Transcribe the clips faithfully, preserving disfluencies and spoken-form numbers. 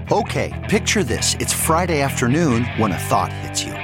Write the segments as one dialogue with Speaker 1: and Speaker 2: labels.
Speaker 1: Okay, picture this. It's Friday afternoon when a thought hits you.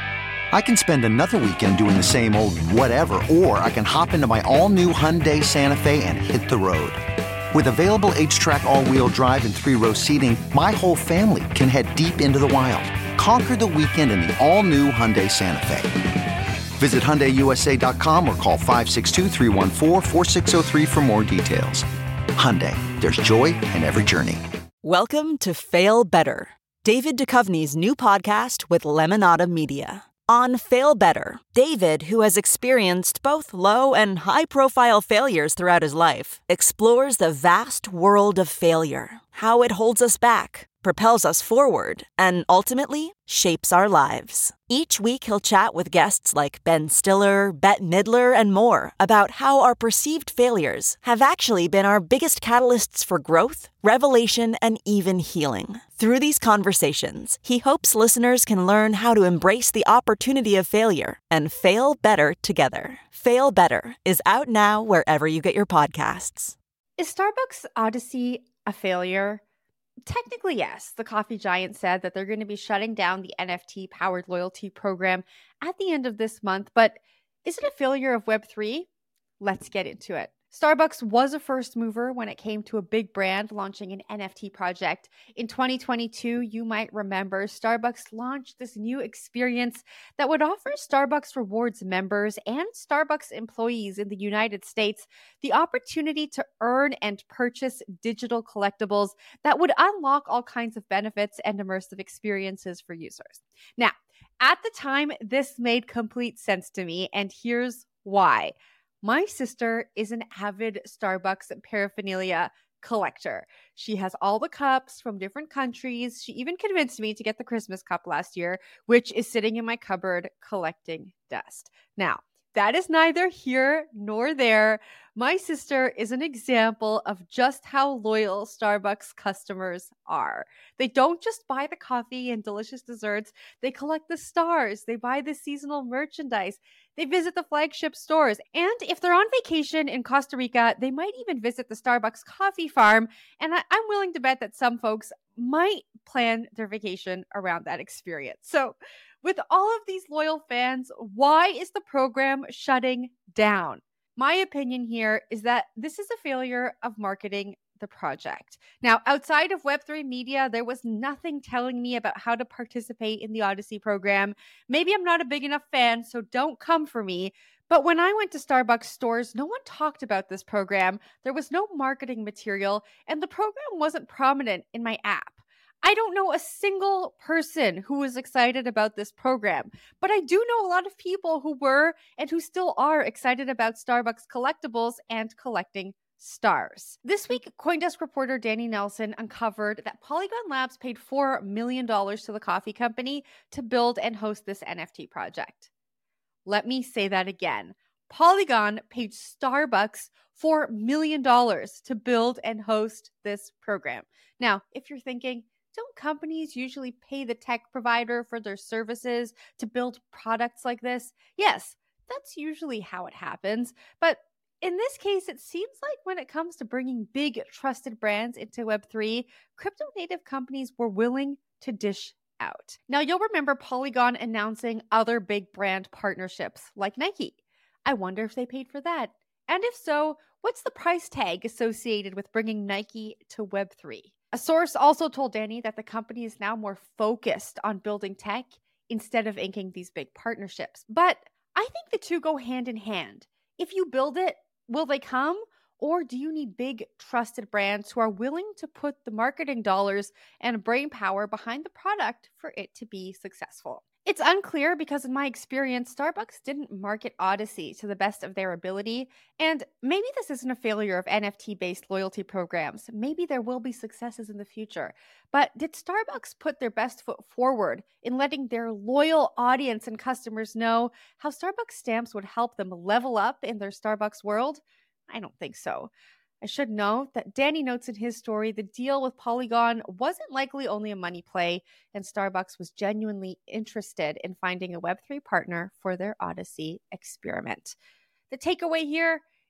Speaker 1: I can spend another weekend doing the same old whatever, or I can hop into my all-new Hyundai Santa Fe and hit the road. With available H-Track all-wheel drive and three-row seating, my whole family can head deep into the wild. Conquer the weekend in the all-new Hyundai Santa Fe. Visit Hyundai U S A dot com or call five six two, three one four, four six zero three for more details. Hyundai, there's joy in every journey.
Speaker 2: Welcome to Fail Better, David Duchovny's new podcast with Lemonada Media. On Fail Better, David, who has experienced both low and high-profile failures throughout his life, explores the vast world of failure, how it holds us back, propels us forward, and ultimately shapes our lives. Each week he'll chat with guests like Ben Stiller, Bette Midler, and more about how our perceived failures have actually been our biggest catalysts for growth, revelation, and even healing. Through these conversations, he hopes listeners can learn how to embrace the opportunity of failure and fail better together. Fail Better is out now wherever you get your podcasts.
Speaker 3: Is Starbucks Odyssey a failure? Technically, yes. The coffee giant said that they're going to be shutting down the N F T-powered loyalty program at the end of this month. But is it a failure of Web three? Let's get into it. Starbucks was a first mover when it came to a big brand launching an N F T project. In twenty twenty-two, you might remember, Starbucks launched this new experience that would offer Starbucks Rewards members and Starbucks employees in the United States the opportunity to earn and purchase digital collectibles that would unlock all kinds of benefits and immersive experiences for users. Now, at the time, this made complete sense to me, and here's why. My sister is an avid Starbucks paraphernalia collector. She has all the cups from different countries. She even convinced me to get the Christmas cup last year, which is sitting in my cupboard collecting dust. Now, that is neither here nor there. My sister is an example of just how loyal Starbucks customers are. They don't just buy the coffee and delicious desserts. They collect the stars. They buy the seasonal merchandise. They visit the flagship stores. And if they're on vacation in Costa Rica, they might even visit the Starbucks coffee farm. And I- I'm willing to bet that some folks might plan their vacation around that experience. So with all of these loyal fans, why is the program shutting down? My opinion here is that this is a failure of marketing the project. Now, outside of Web three Media, there was nothing telling me about how to participate in the Odyssey program. Maybe I'm not a big enough fan, so don't come for me. But when I went to Starbucks stores, no one talked about this program. There was no marketing material, and the program wasn't prominent in my app. I don't know a single person who was excited about this program, but I do know a lot of people who were and who still are excited about Starbucks collectibles and collecting stars. This week, CoinDesk reporter Danny Nelson uncovered that Polygon Labs paid four million dollars to the coffee company to build and host this N F T project. Let me say that again. Polygon paid Starbucks four million dollars to build and host this program. Now, if you're thinking, don't companies usually pay the tech provider for their services to build products like this? Yes, that's usually how it happens. But in this case, it seems like when it comes to bringing big, trusted brands into Web three, crypto native companies were willing to dish out. Now, you'll remember Polygon announcing other big brand partnerships like Nike. I wonder if they paid for that. And if so, what's the price tag associated with bringing Nike to Web three? A source also told Danny that the company is now more focused on building tech instead of inking these big partnerships. But I think the two go hand in hand. If you build it, will they come? Or do you need big, trusted brands who are willing to put the marketing dollars and brain power behind the product for it to be successful? It's unclear because in my experience, Starbucks didn't market Odyssey to the best of their ability. And maybe this isn't a failure of N F T-based loyalty programs. Maybe there will be successes in the future. But did Starbucks put their best foot forward in letting their loyal audience and customers know how Starbucks stamps would help them level up in their Starbucks world? I don't think so. I should note that Danny notes in his story the deal with Polygon wasn't likely only a money play, and Starbucks was genuinely interested in finding a Web three partner for their Odyssey experiment. The takeaway here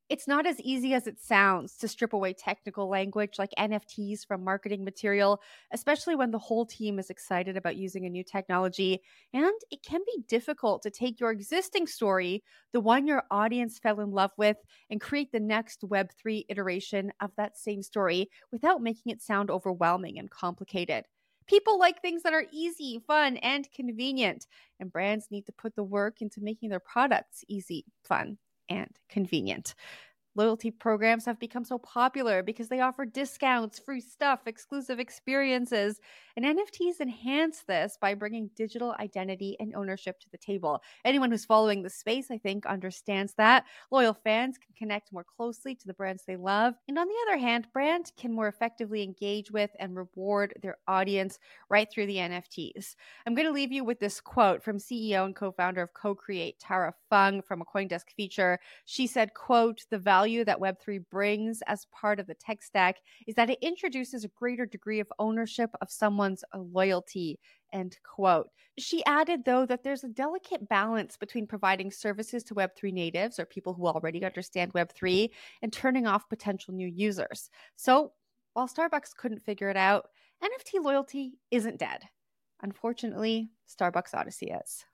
Speaker 3: It's not as easy as it sounds to strip away technical language like N F Ts from marketing material, especially when the whole team is excited about using a new technology. And it can be difficult to take your existing story, the one your audience fell in love with, and create the next Web three iteration of that same story without making it sound overwhelming and complicated. People like things that are easy, fun, and convenient, and brands need to put the work into making their products easy, fun, and convenient. Loyalty programs have become so popular because they offer discounts, free stuff, exclusive experiences, and N F Ts enhance this by bringing digital identity and ownership to the table. Anyone who's following the space, I think, understands that. Loyal fans can connect more closely to the brands they love, and on the other hand, brands can more effectively engage with and reward their audience right through the N F Ts. I'm going to leave you with this quote from C E O and co-founder of Co-Create, Tara Fung, from a CoinDesk feature. She said, quote, "The value that Web three brings as part of the tech stack is that it introduces a greater degree of ownership of someone's loyalty," end quote. She added, though, that there's a delicate balance between providing services to Web three natives, or people who already understand Web three, and turning off potential new users. So while Starbucks couldn't figure it out, N F T loyalty isn't dead. Unfortunately, Starbucks Odyssey is.